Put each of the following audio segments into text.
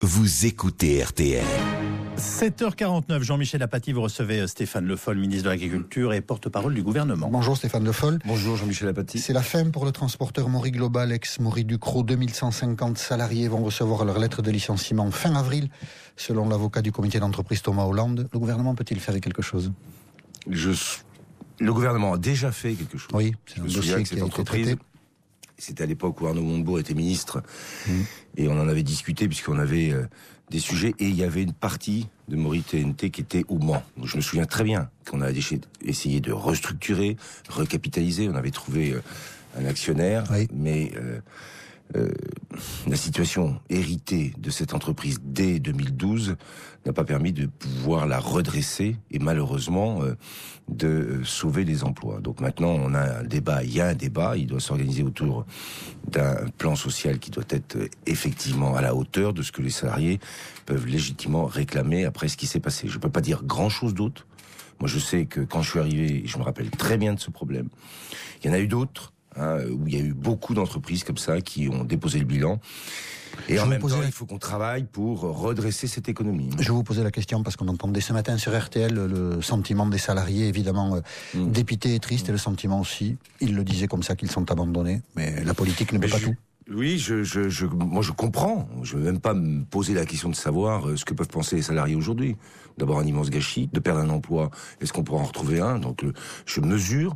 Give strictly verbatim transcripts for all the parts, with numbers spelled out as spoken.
Vous écoutez R T L. sept heures quarante-neuf, Jean-Michel Apathy, vous recevez Stéphane Le Foll, ministre de l'Agriculture et porte-parole du gouvernement. Bonjour Stéphane Le Foll. Bonjour Jean-Michel Apathy. C'est la fin pour le transporteur Maury Global, ex-Maury Ducrot. deux mille cent cinquante salariés vont recevoir leur lettre de licenciement fin avril, selon l'avocat du comité d'entreprise Thomas Hollande. Le gouvernement peut-il faire quelque chose ? Je... Le gouvernement a déjà fait quelque chose. Oui, c'est un dossier qui a été traité. C'était à l'époque où Arnaud Montebourg était ministre, mmh. et on en avait discuté puisqu'on avait euh, des sujets, et il y avait une partie de Maury T N T qui était au Mans. Donc je me souviens très bien qu'on a essayé de restructurer, recapitaliser, on avait trouvé euh, un actionnaire, oui. mais euh, euh, la situation héritée de cette entreprise dès deux mille douze n'a pas permis de pouvoir la redresser, et malheureusement euh, de euh, sauver les emplois. Donc maintenant on a un débat, il y a un débat, il doit s'organiser autour d'un plan social qui doit être euh, effectivement à la hauteur de ce que les salariés peuvent légitimement réclamer après ce qui s'est passé. Je peux pas dire grand chose d'autre. Moi je sais que quand je suis arrivé, je me rappelle très bien de ce problème. Il y en a eu d'autres, hein, où il y a eu beaucoup d'entreprises comme ça qui ont déposé le bilan. Et je en même temps, la... il faut qu'on travaille pour redresser cette économie. Je vais vous poser la question parce qu'on entendait ce matin sur R T L le sentiment des salariés, évidemment euh, mmh. dépité et triste, mmh. et le sentiment aussi, ils le disaient comme ça, qu'ils sont abandonnés. Mais la politique ne peut mais pas je... tout. Oui, je, je, je, moi je comprends. Je ne veux même pas me poser la question de savoir ce que peuvent penser les salariés aujourd'hui. D'abord un immense gâchis, de perdre un emploi, est-ce qu'on pourra en retrouver un ? Donc le, je mesure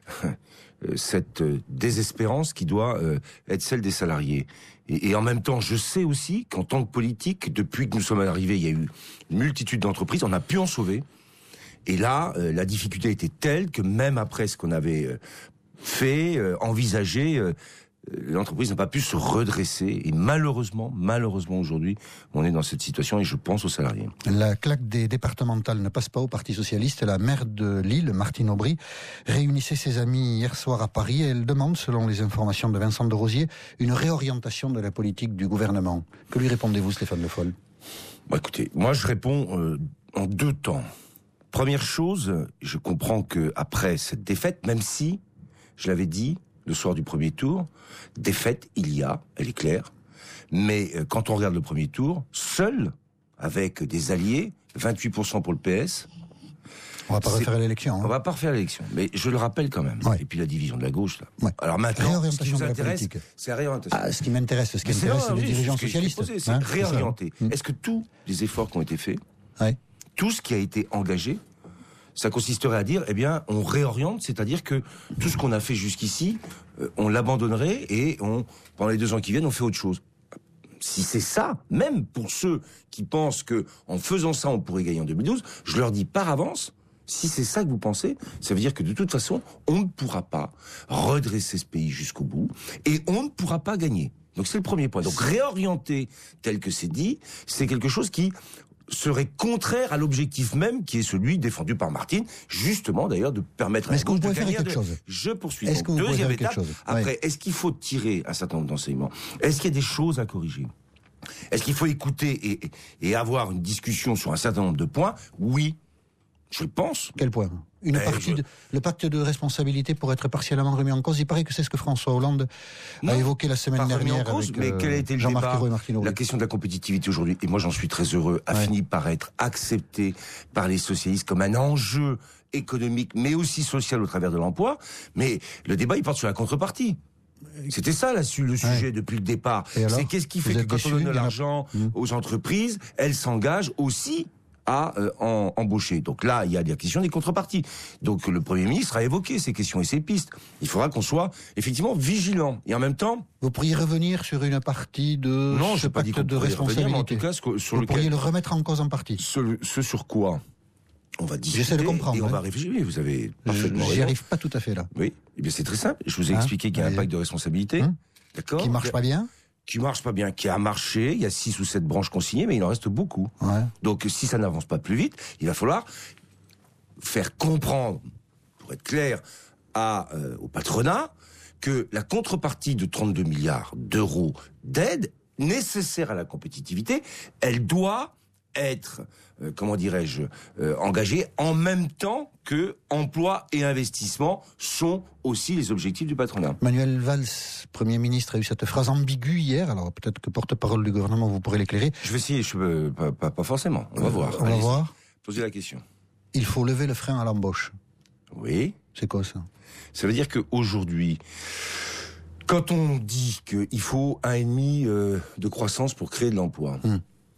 cette désespérance qui doit euh, être celle des salariés. Et, et en même temps, je sais aussi qu'en tant que politique, depuis que nous sommes arrivés, il y a eu une multitude d'entreprises, on a pu en sauver. Et là, euh, la difficulté était telle que même après ce qu'on avait euh, fait, euh, envisagé, euh, l'entreprise n'a pas pu se redresser. Et malheureusement, malheureusement aujourd'hui, on est dans cette situation et je pense aux salariés. La claque des départementales ne passe pas au Parti Socialiste. La maire de Lille, Martine Aubry, réunissait ses amis hier soir à Paris et elle demande, selon les informations de Vincent de Rosier, une réorientation de la politique du gouvernement. Que lui répondez-vous, Stéphane Le Foll ? Bah, écoutez, moi je réponds euh, en deux temps. Première chose, je comprends que après cette défaite, même si, je l'avais dit, le soir du premier tour, défaite, il y a, elle est claire. Mais euh, quand on regarde le premier tour, seul, avec des alliés, vingt-huit pour cent pour le P S. On va pas refaire l'élection. Hein. On va pas refaire l'élection, mais je le rappelle quand même. Ouais. Et puis la division de la gauche, là. Ouais. Alors maintenant, ce qui nous intéresse, c'est la réorientation. Ah, ce qui m'intéresse, ce qui intéresse, c'est les dirigeants socialistes. Posé, c'est hein, réorienter. C'est Est-ce que tous les efforts qui ont été faits, ouais. tout ce qui a été engagé, ça consisterait à dire, eh bien, on réoriente, c'est-à-dire que tout ce qu'on a fait jusqu'ici, euh, on l'abandonnerait et on, pendant les deux ans qui viennent, on fait autre chose. Si c'est ça, même pour ceux qui pensent que en faisant ça, on pourrait gagner en deux mille douze, je leur dis par avance, si c'est ça que vous pensez, ça veut dire que de toute façon, on ne pourra pas redresser ce pays jusqu'au bout et on ne pourra pas gagner. Donc c'est le premier point. Donc réorienter tel que c'est dit, c'est quelque chose qui serait contraire à l'objectif même qui est celui défendu par Martine, justement d'ailleurs de permettre à est-ce que vous pouvez faire quelque de... chose Je poursuis. Est-ce que vous deuxième pouvez étape. Quelque chose Après, ouais. est-ce qu'il faut tirer un certain nombre d'enseignements ? Est-ce qu'il y a des choses à corriger ? Est-ce qu'il faut écouter et, et avoir une discussion sur un certain nombre de points ? Oui, je le pense. Quel point ? Une Mais partie je... de, le pacte de responsabilité pourrait être partiellement remis en cause. Il paraît que c'est ce que François Hollande non, a évoqué la semaine dernière cause, avec mais quel a été le Jean-Marc débat, Ayrault et Martine Aubry. La question de la compétitivité aujourd'hui, et moi j'en suis très heureux, a ouais. fini par être acceptée par les socialistes comme un enjeu économique, mais aussi social au travers de l'emploi. Mais le débat, il porte sur la contrepartie. C'était ça là, le sujet ouais. depuis le départ. Alors, c'est qu'est-ce qui fait que quand déçu, on donne de l'argent a... aux entreprises, elles s'engagent aussi à euh, en, embaucher. Donc là, il y a la question des contreparties. Donc le Premier ministre a évoqué ces questions et ces pistes. Il faudra qu'on soit effectivement vigilant. Et en même temps... Vous pourriez revenir sur une partie de non, ce pacte de responsabilité. Revenir, en tout cas, ce, sur Vous lequel... pourriez le remettre en cause en partie. Ce, ce sur quoi on va discuter. J'essaie de comprendre. Et on hein. va réfléchir. Oui, vous avez parfaitement J'y arrive pas tout à fait là. Oui. Eh bien, c'est très simple. Je vous ai hein expliqué qu'il y a un pacte de responsabilité. Hein D'accord. Qui marche pas bien. Qui marche pas bien, qui a marché, il y a six ou sept branches consignées, mais il en reste beaucoup. Ouais. Donc si ça n'avance pas plus vite, il va falloir faire comprendre, pour être clair, à, euh, au patronat, que la contrepartie de trente-deux milliards d'euros d'aide nécessaire à la compétitivité, elle doit être, euh, comment dirais-je, euh, engagé en même temps que emploi et investissement sont aussi les objectifs du patronat. Manuel Valls, Premier ministre, a eu cette phrase ambiguë hier, alors peut-être que porte-parole du gouvernement, vous pourrez l'éclairer. Je vais essayer, je peux, pas, pas, pas forcément, on va euh, voir. On Allez, va voir. Posez la question. Il faut lever le frein à l'embauche. Oui. C'est quoi ça? Ça veut dire qu'aujourd'hui, quand on dit qu'il faut un et demi euh, de croissance pour créer de l'emploi, hum.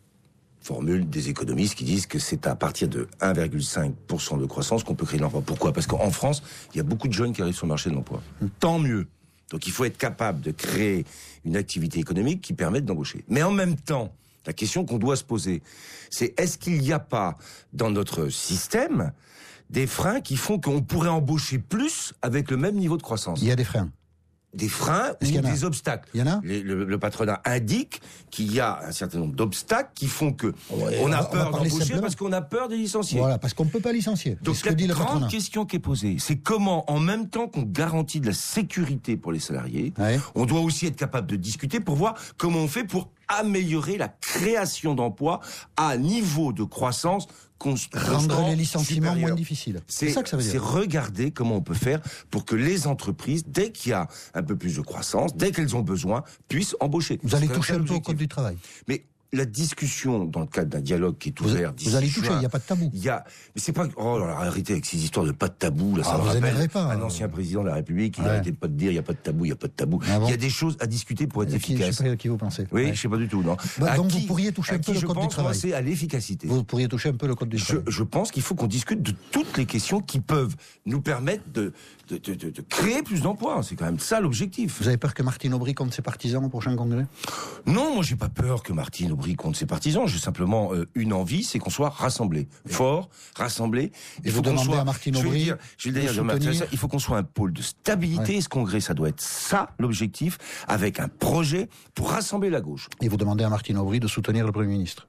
formule des économistes qui disent que c'est à partir de un virgule cinq pour cent de croissance qu'on peut créer de l'emploi. Pourquoi? Parce qu'en France, il y a beaucoup de jeunes qui arrivent sur le marché de l'emploi. Hum. Tant mieux. Donc il faut être capable de créer une activité économique qui permette d'embaucher. Mais en même temps, la question qu'on doit se poser, c'est est-ce qu'il n'y a pas dans notre système des freins qui font qu'on pourrait embaucher plus avec le même niveau de croissance? Il y a des freins. Des freins ou des obstacles. Il y en a. Les, le, le patronat indique qu'il y a un certain nombre d'obstacles qui font que Ouais, on a on peur d'embaucher simplement. parce qu'on a peur de licencier. Voilà, parce qu'on ne peut pas licencier. Donc c'est ce la que dit le grande patronat. question qui est posée, c'est comment, en même temps qu'on garantit de la sécurité pour les salariés, Ouais. on doit aussi être capable de discuter pour voir comment on fait pour améliorer la création d'emplois à niveau de croissance constant. Rendre les licenciements supérieur. moins difficiles. C'est C'est ça que ça veut c'est dire. regarder comment on peut faire pour que les entreprises, dès qu'il y a un peu plus de croissance, dès qu'elles ont besoin, puissent embaucher. Vous allez C'est toucher ça un peu au l'objectif. code du travail. Mais la discussion, dans le cadre d'un dialogue qui est Vous, ouvert d'ici vous allez toucher, juin, il n'y a pas de tabou. il y a, mais c'est pas, oh là là, arrêtez avec ces histoires de pas de tabou, là, ça Ah, me vous rappelle énervez pas, un hein. ancien président de la République, il Ouais. arrêtait pas de dire, il y a pas de tabou, il y a pas de tabou. Ah bon Il y a des choses à discuter pour être Qui, je efficace. sais pas à qui vous pensez. Oui, Ouais. je sais pas du tout, non. Bah, À donc qui- vous pourriez toucher à un peu qui le je code du pense, moi, travail. c'est à l'efficacité. Vous pourriez toucher un peu le code du Je, travail. je pense qu'il faut qu'on discute de toutes les questions qui peuvent nous permettre de, de, de, de, de créer plus d'emplois. C'est quand même ça l'objectif. Vous avez peur que Martine Aubry compte ses partisans au prochain congrès? Non, moi j'ai pas peur que Martine Aubry compte ses partisans. J'ai simplement euh, une envie, c'est qu'on soit rassemblés, forts, rassemblés. Et vous qu'on demandez soit, à Martine je vais le Aubry dire, je vais le de dire, Jean-Marc, soutenir- il faut qu'on soit un pôle de stabilité. Ouais. Et ce congrès, ça doit être ça l'objectif, avec un projet pour rassembler la gauche. Et vous demandez à Martine Aubry de soutenir le Premier ministre.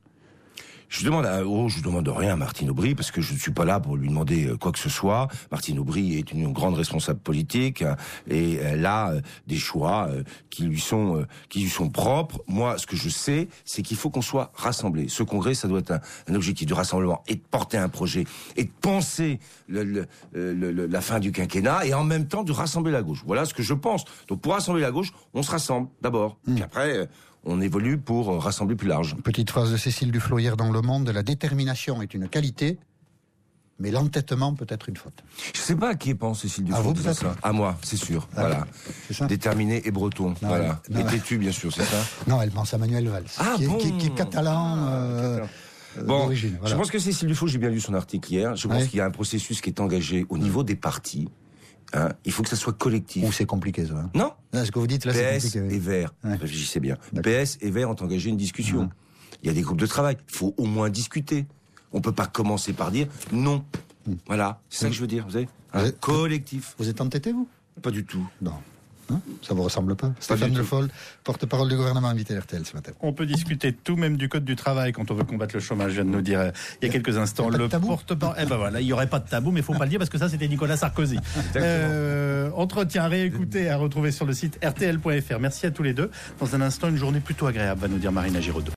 Je demande à, oh, je demande rien à Martine Aubry parce que je ne suis pas là pour lui demander euh, quoi que ce soit. Martine Aubry est une grande responsable politique hein, et elle a euh, des choix euh, qui lui sont euh, qui lui sont propres. Moi, ce que je sais, c'est qu'il faut qu'on soit rassemblés. Ce congrès, ça doit être un, un objectif de rassemblement et de porter un projet et de penser le, le, le, le, la fin du quinquennat et en même temps de rassembler la gauche. Voilà ce que je pense. Donc pour rassembler la gauche, on se rassemble d'abord. Mmh. Puis après. Euh, on évolue pour rassembler plus large. Petite phrase de Cécile Duflot hier dans Le Monde, la détermination est une qualité, mais l'entêtement peut être une faute. Je sais pas à qui pense Cécile Duflot. À vous peut-être ça. À moi, c'est sûr. Ah, voilà. C'est ça. Déterminé et breton. Non, voilà. non, et non. têtu, bien sûr, c'est ça. Non, elle pense à Manuel Valls, Ah, qui, est, bon. qui, est, qui est catalan euh, Bon, d'origine. Voilà. je pense que Cécile Duflot, j'ai bien lu son article hier. Je pense Ouais. qu'il y a un processus qui est engagé au niveau des partis. Hein, il faut que ça soit collectif. Ou c'est compliqué, ça. Hein. Non. Là, ce que vous dites, là, P c'est S compliqué. et oui. Vert. Ouais. Réfléchissez bien. D'accord. P S et Vert ont engagé une discussion. Mhm. Il y a des groupes de travail. Il faut au moins discuter. On peut pas commencer par dire non. Mhm. Voilà. C'est ça que je veux dire. Vous savez, Vous un êtes- collectif. Vous êtes entêté, vous? Pas du tout. Non. Hein, ça vous ressemble pas? Stéphane du Le tout. Foll, porte-parole du gouvernement, invité R T L ce matin. On peut discuter de tout, même du code du travail, quand on veut combattre le chômage. Je viens de nous dire euh, il y a quelques instants. Il y a pas de Le tabou porte-parole. Eh ben voilà, il n'y aurait pas de tabou, mais il faut pas le dire parce que ça, c'était Nicolas Sarkozy. Euh, entretien à réécouter, à retrouver sur le site R T L point F R. Merci à tous les deux. Dans un instant, une journée plutôt agréable, va nous dire Marina Giraudot.